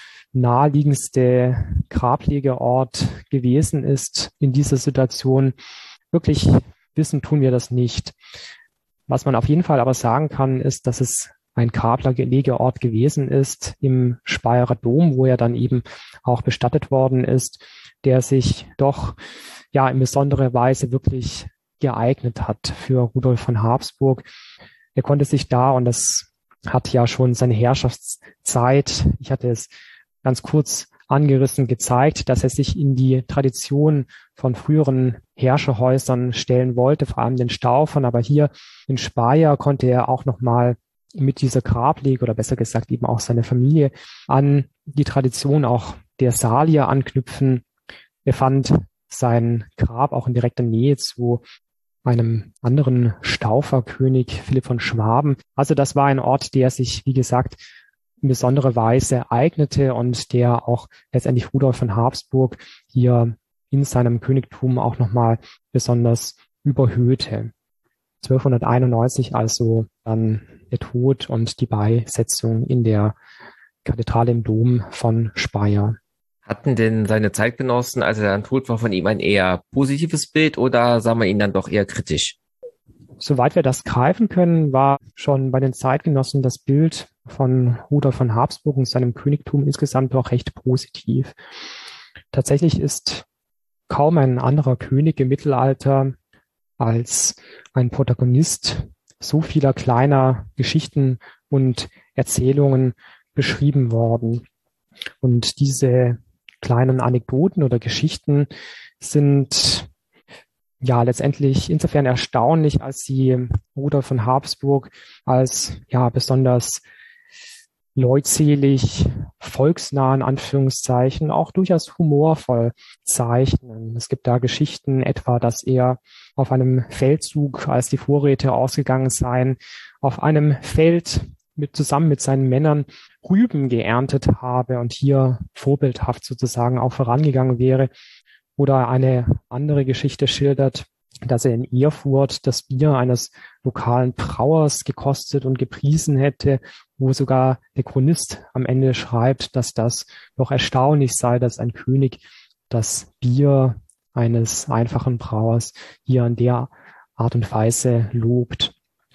naheliegendste Grablegeort gewesen ist in dieser Situation, wirklich wissen tun wir das nicht. Was man auf jeden Fall aber sagen kann, ist, dass es ein Grablegeort gewesen ist im Speyerer Dom, wo er dann eben auch bestattet worden ist, der sich doch ja in besonderer Weise wirklich geeignet hat für Rudolf von Habsburg. Er konnte sich da, und das hat ja schon seine Herrschaftszeit, ich hatte es ganz kurz angerissen, gezeigt, dass er sich in die Tradition von früheren Herrscherhäusern stellen wollte, vor allem den Staufern. Aber hier in Speyer konnte er auch nochmal mit dieser Grablege oder besser gesagt eben auch seine Familie an die Tradition auch der Salier anknüpfen. Er fand sein Grab auch in direkter Nähe zu einem anderen Stauferkönig, Philipp von Schwaben. Also das war ein Ort, der sich, wie gesagt, in besonderer Weise eignete und der auch letztendlich Rudolf von Habsburg hier in seinem Königtum auch nochmal besonders überhöhte. zwölfhunderteinundneunzig also dann der Tod und die Beisetzung in der Kathedrale im Dom von Speyer. Hatten denn seine Zeitgenossen, als er dann tot war, von ihm ein eher positives Bild oder sah man ihn dann doch eher kritisch? Soweit wir das greifen können, war schon bei den Zeitgenossen das Bild von Rudolf von Habsburg und seinem Königtum insgesamt doch recht positiv. Tatsächlich ist kaum ein anderer König im Mittelalter als ein Protagonist so vieler kleiner Geschichten und Erzählungen beschrieben worden. Und diese kleinen Anekdoten oder Geschichten sind ja letztendlich insofern erstaunlich, als sie Rudolf von Habsburg als ja besonders leutselig, volksnah in Anführungszeichen, auch durchaus humorvoll zeichnen. Es gibt da Geschichten etwa, dass er auf einem Feldzug, als die Vorräte ausgegangen seien, auf einem Feld mit, zusammen mit seinen Männern Rüben geerntet habe und hier vorbildhaft sozusagen auch vorangegangen wäre. Oder eine andere Geschichte schildert, dass er in Erfurt das Bier eines lokalen Brauers gekostet und gepriesen hätte, wo sogar der Chronist am Ende schreibt, dass das doch erstaunlich sei, dass ein König das Bier eines einfachen Brauers hier in der Art und Weise lobt.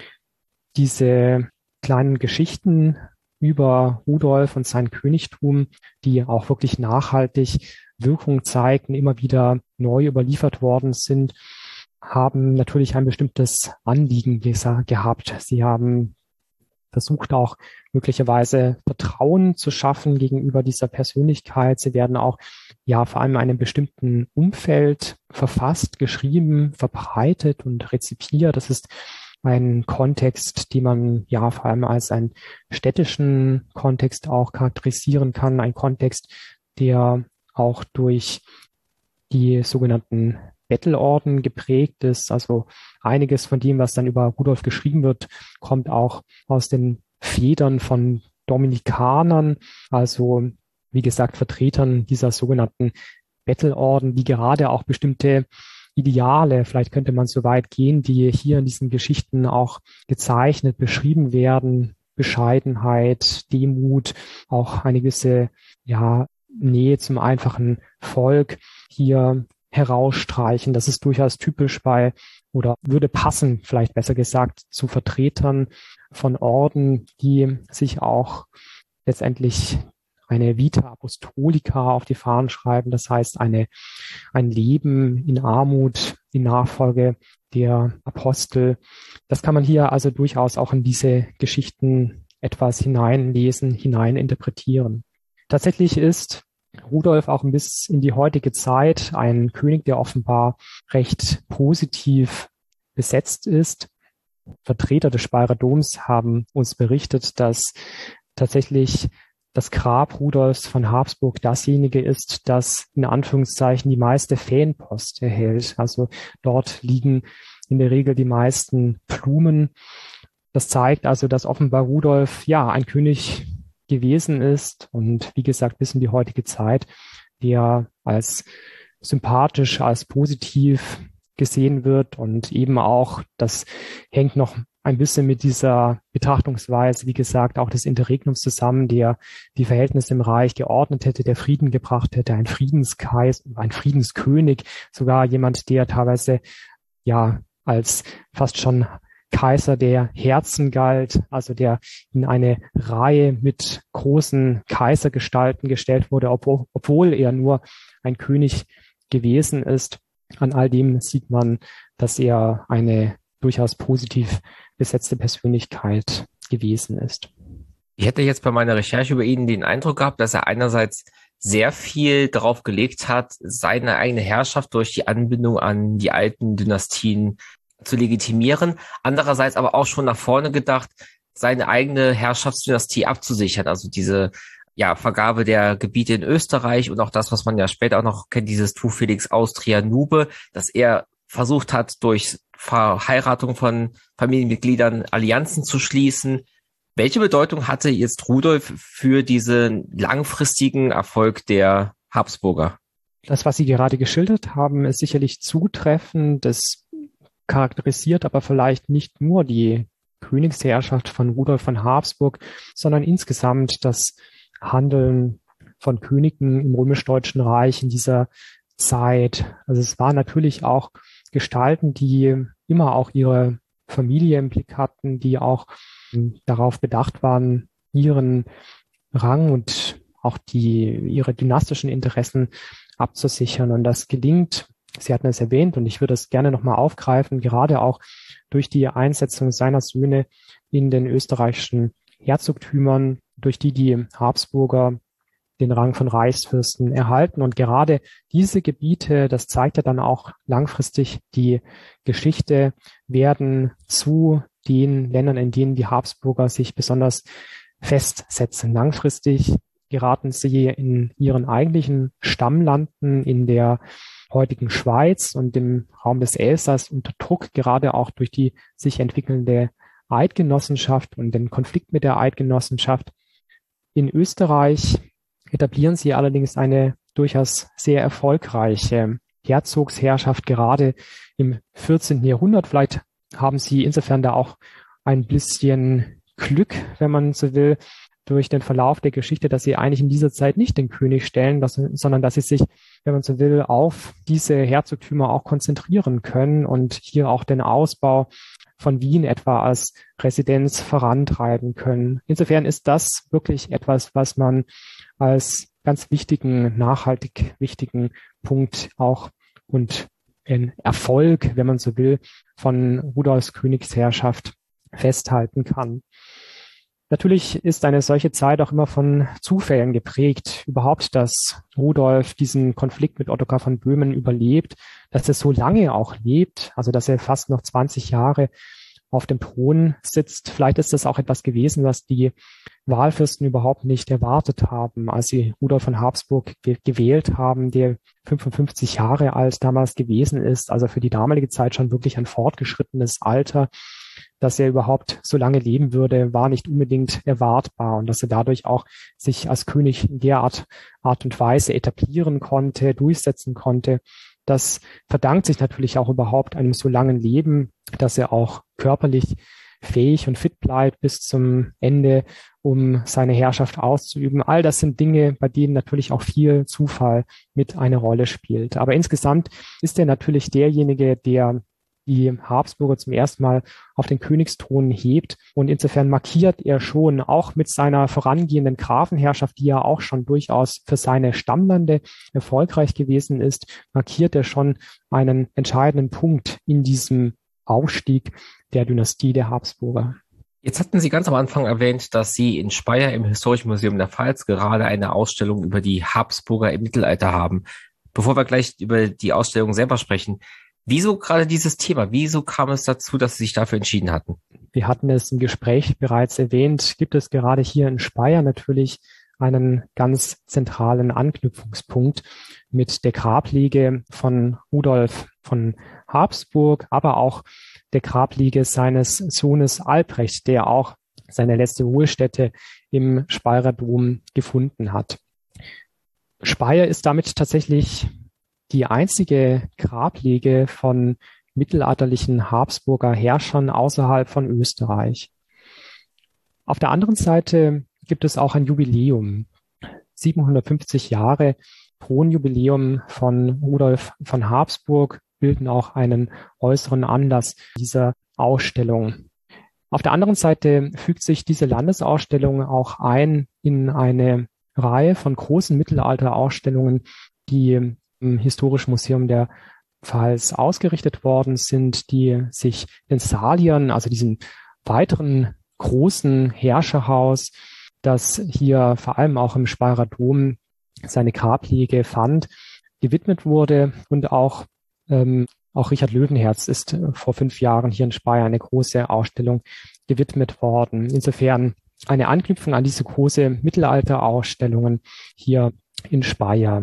Diese kleinen Geschichten über Rudolf und sein Königtum, die auch wirklich nachhaltig Wirkung zeigten, immer wieder neu überliefert worden sind, haben natürlich ein bestimmtes Anliegen gehabt. Sie haben versucht auch möglicherweise Vertrauen zu schaffen gegenüber dieser Persönlichkeit. Sie werden auch ja vor allem in einem bestimmten Umfeld verfasst, geschrieben, verbreitet und rezipiert. Das ist ein Kontext, den man ja vor allem als einen städtischen Kontext auch charakterisieren kann. Ein Kontext, der auch durch die sogenannten Bettelorden geprägt ist. Also einiges von dem, was dann über Rudolf geschrieben wird, kommt auch aus den Federn von Dominikanern, also wie gesagt Vertretern dieser sogenannten Bettelorden, die gerade auch bestimmte Ideale, vielleicht könnte man so weit gehen, die hier in diesen Geschichten auch gezeichnet, beschrieben werden, Bescheidenheit, Demut, auch eine gewisse ja, Nähe zum einfachen Volk hier herausstreichen. Das ist durchaus typisch bei oder würde passen, vielleicht besser gesagt, zu Vertretern von Orden, die sich auch letztendlich eine Vita Apostolica auf die Fahnen schreiben. Das heißt, eine, ein Leben in Armut, in Nachfolge der Apostel. Das kann man hier also durchaus auch in diese Geschichten etwas hineinlesen, hineininterpretieren. Tatsächlich ist Rudolf auch bis in die heutige Zeit ein König, der offenbar recht positiv besetzt ist. Vertreter des Speyerer Doms haben uns berichtet, dass tatsächlich das Grab Rudolfs von Habsburg dasjenige ist, das in Anführungszeichen die meiste Fanpost erhält. Also dort liegen in der Regel die meisten Blumen. Das zeigt also, dass offenbar Rudolf ja ein König gewesen ist und wie gesagt bis in die heutige Zeit, der als sympathisch, als positiv gesehen wird und eben auch, das hängt noch ein bisschen mit dieser Betrachtungsweise, wie gesagt, auch des Interregnums zusammen, der die Verhältnisse im Reich geordnet hätte, der Frieden gebracht hätte, ein Friedenskais, ein Friedenskönig, sogar jemand, der teilweise ja als fast schon Kaiser der Herzen galt, also der in eine Reihe mit großen Kaisergestalten gestellt wurde, obwohl, obwohl er nur ein König gewesen ist. An all dem sieht man, dass er eine durchaus positiv besetzte Persönlichkeit gewesen ist. Ich hätte jetzt bei meiner Recherche über ihn den Eindruck gehabt, dass er einerseits sehr viel darauf gelegt hat, seine eigene Herrschaft durch die Anbindung an die alten Dynastien zu legitimieren, andererseits aber auch schon nach vorne gedacht, seine eigene Herrschaftsdynastie abzusichern, also diese ja Vergabe der Gebiete in Österreich und auch das, was man ja später auch noch kennt, dieses Tu Felix Austria Nube, dass er versucht hat, durch Verheiratung von Familienmitgliedern Allianzen zu schließen. Welche Bedeutung hatte jetzt Rudolf für diesen langfristigen Erfolg der Habsburger? Das, was Sie gerade geschildert haben, ist sicherlich zutreffend. Das charakterisiert aber vielleicht nicht nur die Königsherrschaft von Rudolf von Habsburg, sondern insgesamt das Handeln von Königen im römisch-deutschen Reich in dieser Zeit. Also es waren natürlich auch Gestalten, die immer auch ihre Familie im Blick hatten, die auch darauf bedacht waren, ihren Rang und auch die ihre dynastischen Interessen abzusichern. Und das gelingt, Sie hatten es erwähnt, und ich würde es gerne nochmal aufgreifen, gerade auch durch die Einsetzung seiner Söhne in den österreichischen Herzogtümern, durch die die Habsburger den Rang von Reichsfürsten erhalten. Und gerade diese Gebiete, das zeigt ja dann auch langfristig die Geschichte, werden zu den Ländern, in denen die Habsburger sich besonders festsetzen. Langfristig geraten sie in ihren eigentlichen Stammlanden in der heutigen Schweiz und im Raum des Elsass unter Druck, gerade auch durch die sich entwickelnde Eidgenossenschaft und den Konflikt mit der Eidgenossenschaft. In Österreich etablieren sie allerdings eine durchaus sehr erfolgreiche Herzogsherrschaft, gerade im vierzehnten Jahrhundert. Vielleicht haben sie insofern da auch ein bisschen Glück, wenn man so will, durch den Verlauf der Geschichte, dass sie eigentlich in dieser Zeit nicht den König stellen, dass, sondern dass sie sich, wenn man so will, auf diese Herzogtümer auch konzentrieren können und hier auch den Ausbau von Wien etwa als Residenz vorantreiben können. Insofern ist das wirklich etwas, was man als ganz wichtigen, nachhaltig wichtigen Punkt auch und ein Erfolg, wenn man so will, von Rudolfs Königsherrschaft festhalten kann. Natürlich ist eine solche Zeit auch immer von Zufällen geprägt. Überhaupt, dass Rudolf diesen Konflikt mit Ottokar von Böhmen überlebt, dass er so lange auch lebt, also dass er fast noch zwanzig Jahre auf dem Thron sitzt. Vielleicht ist das auch etwas gewesen, was die Wahlfürsten überhaupt nicht erwartet haben, als sie Rudolf von Habsburg ge- gewählt haben, der fünfundfünfzig Jahre alt damals gewesen ist, also für die damalige Zeit schon wirklich ein fortgeschrittenes Alter. Dass er überhaupt so lange leben würde, war nicht unbedingt erwartbar, und dass er dadurch auch sich als König in der Art, Art und Weise etablieren konnte, durchsetzen konnte. Das verdankt sich natürlich auch überhaupt einem so langen Leben, dass er auch körperlich fähig und fit bleibt bis zum Ende, um seine Herrschaft auszuüben. All das sind Dinge, bei denen natürlich auch viel Zufall mit eine Rolle spielt. Aber insgesamt ist er natürlich derjenige, der die Habsburger zum ersten Mal auf den Königsthron hebt. Und insofern markiert er schon auch mit seiner vorangehenden Grafenherrschaft, die ja auch schon durchaus für seine Stammlande erfolgreich gewesen ist, markiert er schon einen entscheidenden Punkt in diesem Aufstieg der Dynastie der Habsburger. Jetzt hatten Sie ganz am Anfang erwähnt, dass Sie in Speyer im Historischen Museum der Pfalz gerade eine Ausstellung über die Habsburger im Mittelalter haben. Bevor wir gleich über die Ausstellung selber sprechen, wieso gerade dieses Thema? Wieso kam es dazu, dass Sie sich dafür entschieden hatten? Wir hatten es im Gespräch bereits erwähnt, gibt es gerade hier in Speyer natürlich einen ganz zentralen Anknüpfungspunkt mit der Grablege von Rudolf von Habsburg, aber auch der Grablege seines Sohnes Albrecht, der auch seine letzte Ruhestätte im Speyerer Dom gefunden hat. Speyer ist damit tatsächlich die einzige Grablege von mittelalterlichen Habsburger Herrschern außerhalb von Österreich. Auf der anderen Seite gibt es auch ein Jubiläum. siebenhundertfünfzig Jahre Thronjubiläum von Rudolf von Habsburg bilden auch einen äußeren Anlass dieser Ausstellung. Auf der anderen Seite fügt sich diese Landesausstellung auch ein in eine Reihe von großen Mittelalterausstellungen, die im Historischen Museum der Pfalz ausgerichtet worden sind, die sich den Saliern, also diesem weiteren großen Herrscherhaus, das hier vor allem auch im Speyerer Dom seine Grablege fand, gewidmet wurde. Und auch, ähm, auch Richard Löwenherz ist vor fünf Jahren hier in Speyer eine große Ausstellung gewidmet worden. Insofern eine Anknüpfung an diese große Mittelalterausstellungen hier in Speyer.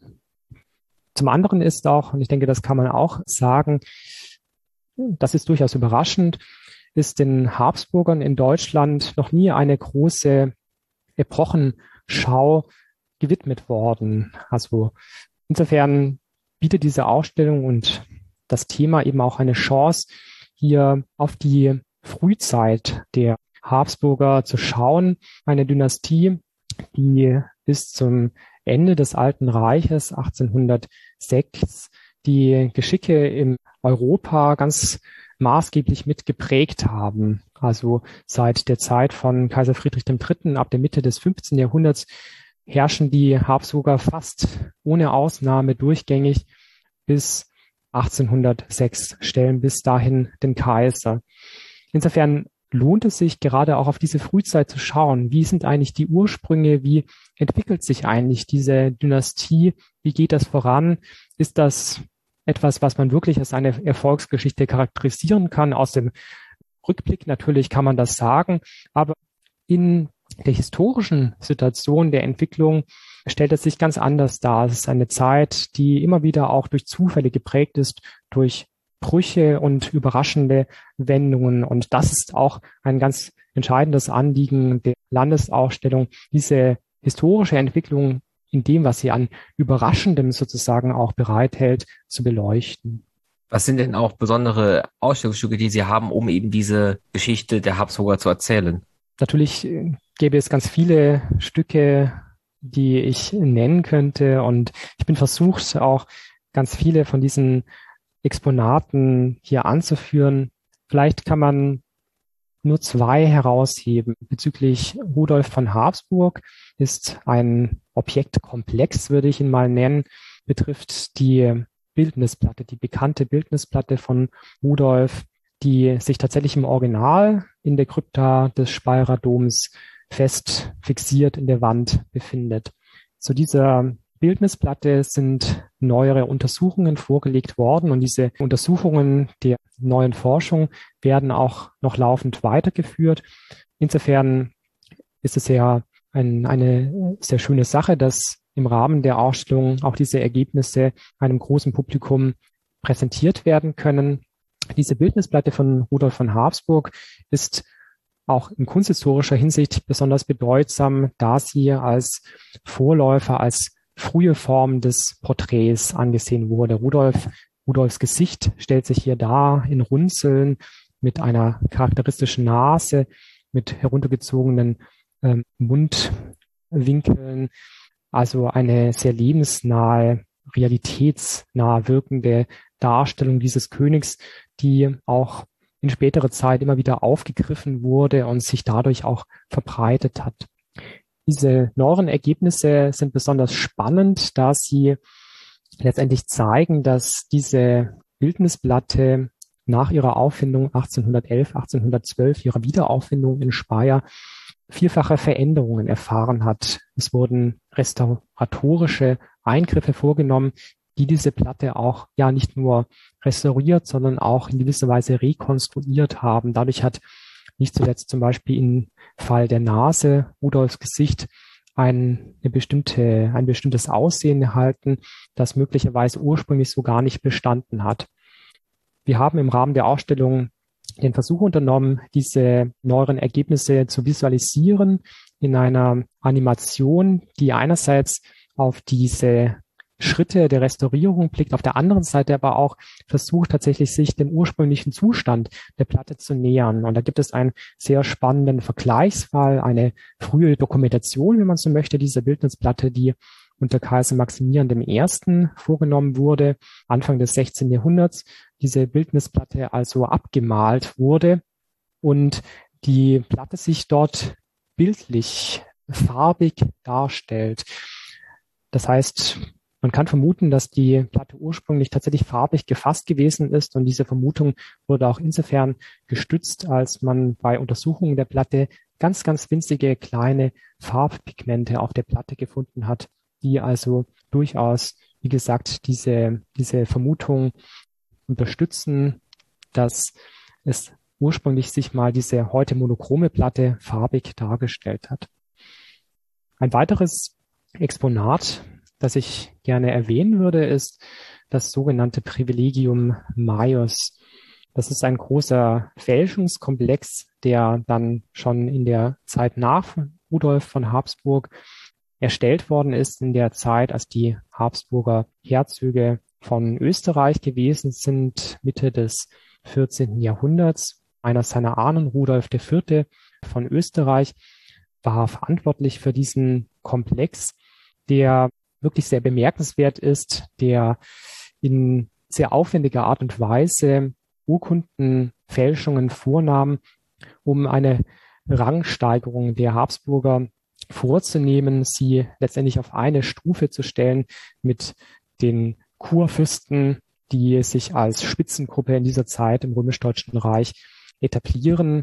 Zum anderen ist auch, und ich denke, das kann man auch sagen, das ist durchaus überraschend, ist den Habsburgern in Deutschland noch nie eine große Epochenschau gewidmet worden. Also insofern bietet diese Ausstellung und das Thema eben auch eine Chance, hier auf die Frühzeit der Habsburger zu schauen. Eine Dynastie, die bis zum Ende des Alten Reiches achtzehnhundertsechs die Geschicke in Europa ganz maßgeblich mit geprägt haben. Also seit der Zeit von Kaiser Friedrich der Dritte ab der Mitte des fünfzehnten Jahrhunderts herrschen die Habsburger fast ohne Ausnahme durchgängig bis achtzehnhundertsechs, stellen bis dahin den Kaiser. Insofern lohnt es sich gerade auch auf diese Frühzeit zu schauen. Wie sind eigentlich die Ursprünge? Wie entwickelt sich eigentlich diese Dynastie? Wie geht das voran? Ist das etwas, was man wirklich als eine Erfolgsgeschichte charakterisieren kann? Aus dem Rückblick natürlich kann man das sagen, aber in der historischen Situation der Entwicklung stellt es sich ganz anders dar. Es ist eine Zeit, die immer wieder auch durch Zufälle geprägt ist, durch Brüche und überraschende Wendungen. Und das ist auch ein ganz entscheidendes Anliegen der Landesausstellung, diese historische Entwicklung in dem, was sie an Überraschendem sozusagen auch bereithält, zu beleuchten. Was sind denn auch besondere Ausstellungsstücke, die Sie haben, um eben diese Geschichte der Habsburger zu erzählen? Natürlich gäbe es ganz viele Stücke, die ich nennen könnte. Und ich bin versucht, auch ganz viele von diesen Exponaten hier anzuführen. Vielleicht kann man nur zwei herausheben. Bezüglich Rudolf von Habsburg ist ein Objektkomplex, würde ich ihn mal nennen, betrifft die Bildnisplatte, die bekannte Bildnisplatte von Rudolf, die sich tatsächlich im Original in der Krypta des Speyerer Doms fest fixiert in der Wand befindet. Zu dieser Bildnisplatte sind neuere Untersuchungen vorgelegt worden und diese Untersuchungen der neuen Forschung werden auch noch laufend weitergeführt. Insofern ist es ja ein, eine sehr schöne Sache, dass im Rahmen der Ausstellung auch diese Ergebnisse einem großen Publikum präsentiert werden können. Diese Bildnisplatte von Rudolf von Habsburg ist auch in kunsthistorischer Hinsicht besonders bedeutsam, da sie als Vorläufer, als frühe Form des Porträts angesehen wurde. Rudolf, Rudolfs Gesicht stellt sich hier dar in Runzeln mit einer charakteristischen Nase, mit heruntergezogenen ähm, Mundwinkeln, also eine sehr lebensnahe, realitätsnah wirkende Darstellung dieses Königs, die auch in späterer Zeit immer wieder aufgegriffen wurde und sich dadurch auch verbreitet hat. Diese neueren Ergebnisse sind besonders spannend, da sie letztendlich zeigen, dass diese Bildnisplatte nach ihrer Auffindung achtzehnhundertelf, achtzehnhundertzwölf, ihrer Wiederauffindung in Speyer, vielfache Veränderungen erfahren hat. Es wurden restauratorische Eingriffe vorgenommen, die diese Platte auch ja nicht nur restauriert, sondern auch in gewisser Weise rekonstruiert haben. Dadurch hat nicht zuletzt zum Beispiel im Fall der Nase Rudolfs Gesicht ein, eine bestimmte, ein bestimmtes Aussehen erhalten, das möglicherweise ursprünglich so gar nicht bestanden hat. Wir haben im Rahmen der Ausstellung den Versuch unternommen, diese neueren Ergebnisse zu visualisieren in einer Animation, die einerseits auf diese Schritte der Restaurierung blickt, auf der anderen Seite aber auch versucht tatsächlich sich dem ursprünglichen Zustand der Platte zu nähern. Und da gibt es einen sehr spannenden Vergleichsfall, eine frühe Dokumentation, wenn man so möchte, dieser Bildnisplatte, die unter Kaiser Maximilian der Erste vorgenommen wurde, Anfang des sechzehnten Jahrhunderts, diese Bildnisplatte also abgemalt wurde und die Platte sich dort bildlich, farbig darstellt. Das heißt, man kann vermuten, dass die Platte ursprünglich tatsächlich farbig gefasst gewesen ist und diese Vermutung wurde auch insofern gestützt, als man bei Untersuchungen der Platte ganz, ganz winzige kleine Farbpigmente auf der Platte gefunden hat, die also durchaus, wie gesagt, diese, diese Vermutung unterstützen, dass es ursprünglich sich mal diese heute monochrome Platte farbig dargestellt hat. Ein weiteres Exponat, das ich gerne erwähnen würde, ist das sogenannte Privilegium Maius. Das ist ein großer Fälschungskomplex, der dann schon in der Zeit nach Rudolf von Habsburg erstellt worden ist, in der Zeit, als die Habsburger Herzöge von Österreich gewesen sind, Mitte des vierzehnten Jahrhunderts. Einer seiner Ahnen, Rudolf der Vierte von Österreich, war verantwortlich für diesen Komplex, der wirklich sehr bemerkenswert ist, der in sehr aufwendiger Art und Weise Urkundenfälschungen vornahm, um eine Rangsteigerung der Habsburger vorzunehmen, sie letztendlich auf eine Stufe zu stellen mit den Kurfürsten, die sich als Spitzengruppe in dieser Zeit im Römisch-Deutschen Reich etablieren.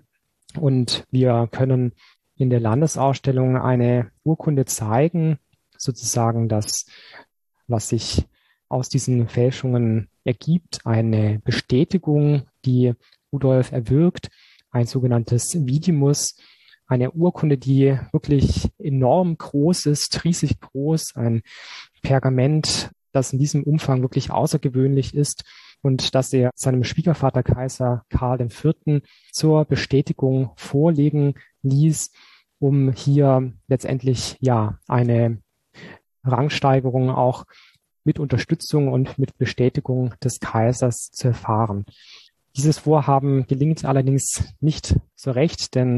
Und wir können in der Landesausstellung eine Urkunde zeigen, sozusagen das, was sich aus diesen Fälschungen ergibt, eine Bestätigung, die Rudolf erwirkt, ein sogenanntes Vidimus, eine Urkunde, die wirklich enorm groß ist, riesig groß, ein Pergament, das in diesem Umfang wirklich außergewöhnlich ist und das er seinem Schwiegervater Kaiser Karl der Vierte zur Bestätigung vorlegen ließ, um hier letztendlich ja eine Rangsteigerung auch mit Unterstützung und mit Bestätigung des Kaisers zu erfahren. Dieses Vorhaben gelingt allerdings nicht so recht, denn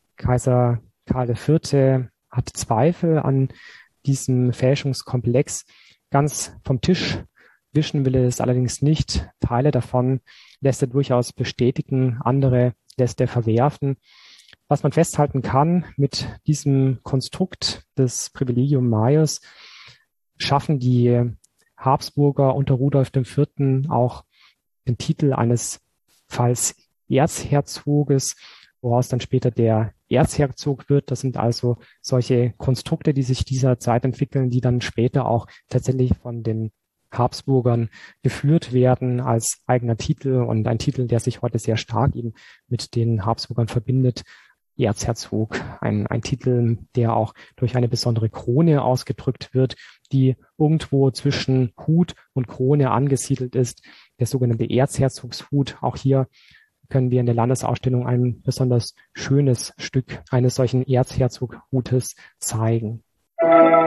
Kaiser Karl der Vierte hat Zweifel an diesem Fälschungskomplex. Ganz vom Tisch wischen will er es allerdings nicht. Teile davon lässt er durchaus bestätigen, andere lässt er verwerfen. Was man festhalten kann, mit diesem Konstrukt des Privilegium Maius schaffen die Habsburger unter Rudolf der Vierte auch den Titel eines Pfalz Erzherzoges, woraus dann später der Erzherzog wird. Das sind also solche Konstrukte, die sich dieser Zeit entwickeln, die dann später auch tatsächlich von den Habsburgern geführt werden als eigener Titel und ein Titel, der sich heute sehr stark eben mit den Habsburgern verbindet. Erzherzog, ein, ein Titel, der auch durch eine besondere Krone ausgedrückt wird, die irgendwo zwischen Hut und Krone angesiedelt ist, der sogenannte Erzherzogshut. Auch hier können wir in der Landesausstellung ein besonders schönes Stück eines solchen Erzherzoghutes zeigen.